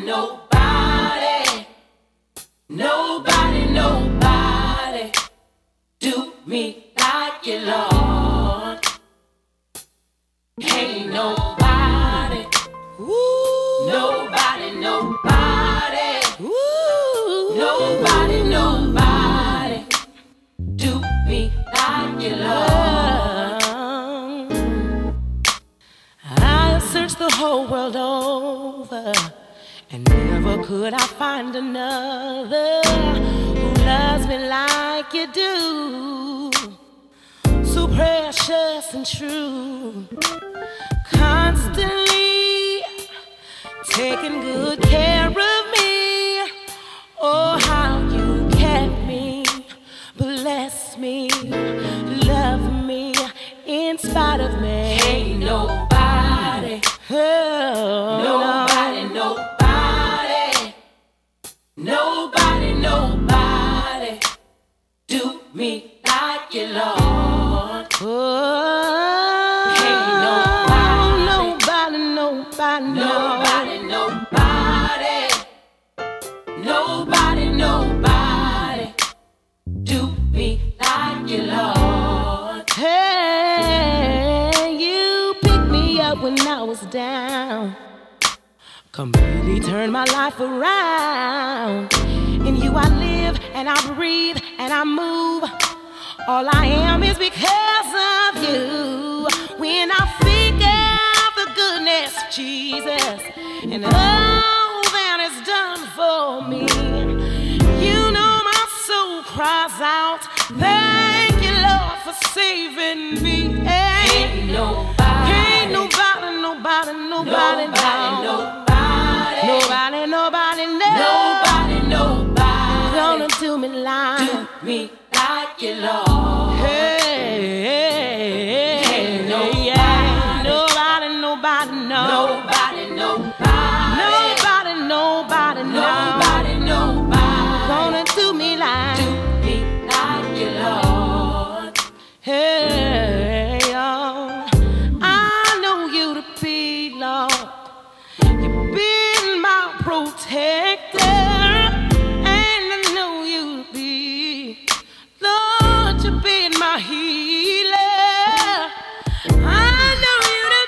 nobody, nobody, nobody do me like you, Lord. Ain't nobody, nobody, nobody, nobody, nobody do me like you, Lord. I searched the whole world over, and never could I find another who loves me like you do. So precious and true, constantly taking good care of me. Oh, how you kept me, bless me, love me in spite of me. Ain't nobody, oh, nobody, nobody, nobody, nobody do me like you, Lord. Oh, ain't nobody, nobody, nobody, nobody, nobody do me like you, Lord. Hey, you picked me up when I was down, completely turned my life around. In you I live and I breathe and I move. All I am is because of you. When I think of the goodness of Jesus and all that is done for me, you know my soul cries out, thank you, Lord, for saving me. Ain't nobody, ain't nobody, nobody, nobody, nobody, nobody, nobody, nobody gonna do me like you, Lord. Hey, ain't nobody, yeah, nobody, nobody, no, nobody, nobody, nobody, nobody, nobody gonna do me like you, Lord. Hey, oh, I know you to be, Lord. You've been my protector, and I know you to be, Lord, you've been my healer. I know you to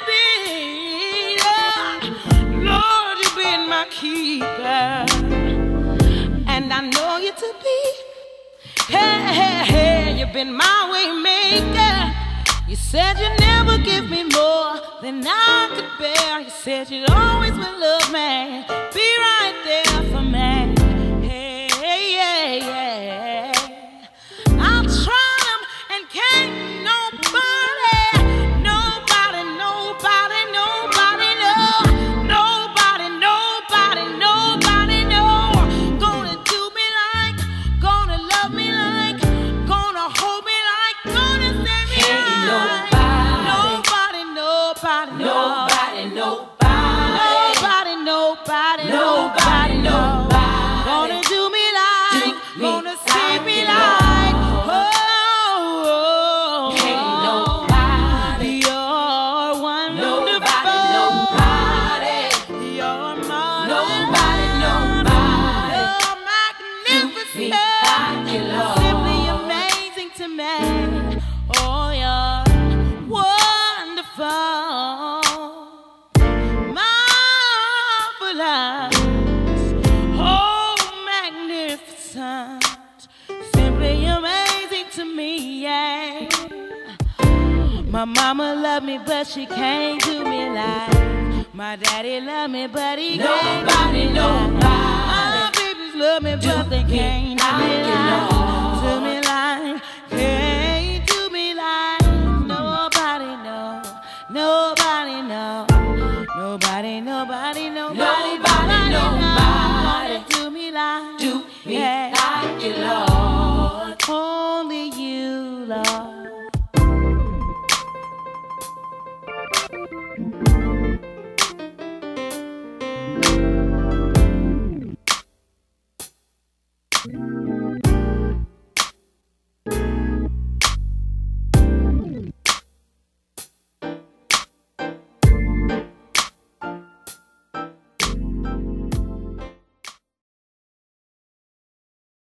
be, Lord, Lord, you've been my keeper, and I know you to be, hey, hey, hey, you've been my way maker. You said you'd never give me more than I could bear. You said you'd always will love me, be right there for me. Hey, yeah, yeah. I've tried 'em and can't nobody, nobody, nobody, nobody, no, nobody, nobody, nobody, no, gonna do me like, gonna love me like, gonna hold me like, gonna save me like. Nobody, nobody, Nobody, nobody, nobody, nobody, nobody gonna do me like, me gonna save me like like. Oh, ain't nobody, you're wonderful. nobody, You're nobody, nobody You're me magnificent. like you, Lord. Simply amazing to me. Oh, you're wonderful, marvelous, oh, magnificent, simply amazing to me, yeah. My mama loved me, but she can't do me like my daddy loved me, but he can't do me like. My babies love me, but they can't do me like. Do me like, can't do me like. Nobody know, nobody know, nobody, nobody, nobody, Nobody do me like, do me yeah. like you, Lord. Only you, Lord.